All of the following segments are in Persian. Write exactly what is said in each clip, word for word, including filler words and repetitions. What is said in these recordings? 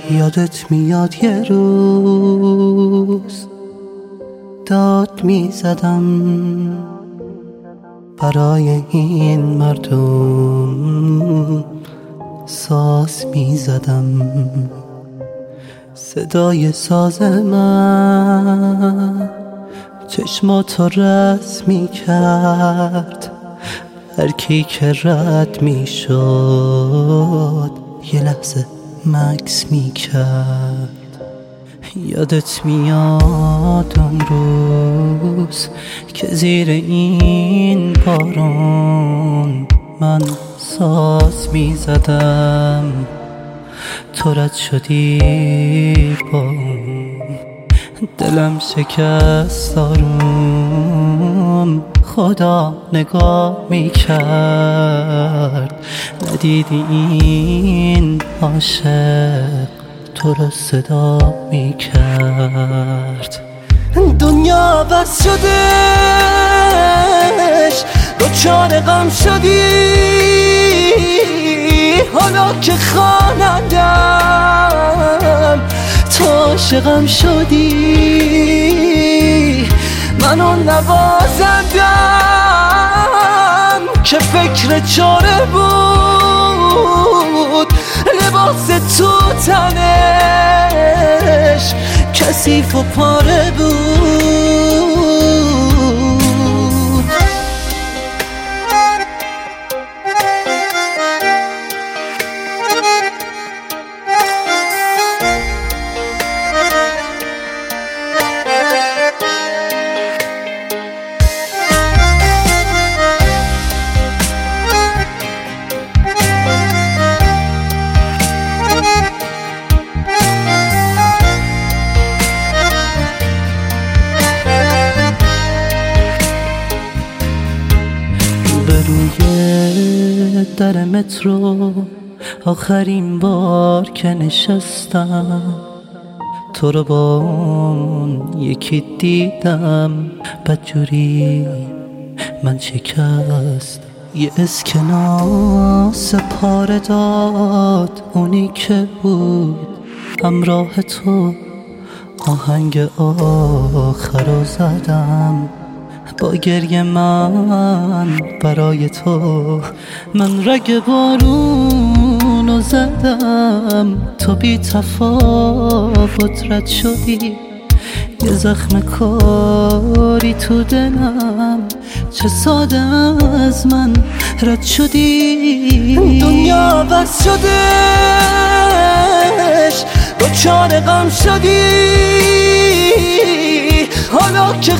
یادت میاد یه روز داد میزدم برای این مردم، ساز میزدم، صدای ساز من چشماتو رس میکرد. هر کی که رد میشد یه لحظه مکس میکرد. یادت میاد اون روز که زیر این بارون من ساز میزدم، تو رد شدی با اون، دلم شکست آروم. خدا نگاه میکرد، ندیدی این عاشق تو رو صدا میکرد. دنیا بس شدش، دوچار غم شدی، حالا که خوانندم تو عاشقم شدی. من اون نوازندم که فکر چاره بود، لباس تو تنش کثیف و پاره بود. روی در مترو آخرین بار که نشستم، تو رو با اون یکی دیدم، بدجوری من شکست. یه اسکناس پاره داد اونی که بود همراه تو، آهنگ آخر رو زدم با گریه من برای تو. من رگ بارونو زدم، تو بی تفاوت رد شدی. یه زخم کاری تو دلم، چه ساده از من رد شدی. دنیا بس شدش، دوچار غم شدی، حالا که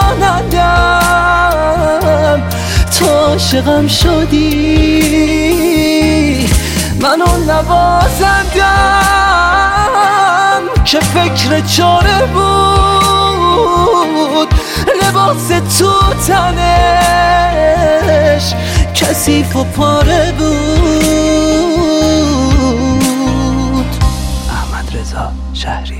خوانندم تو عاشقم شدی. من اون نوازندم که فکر چاره بود، لباس تو تنش کثیف و پاره بود. احمد رضا شهری.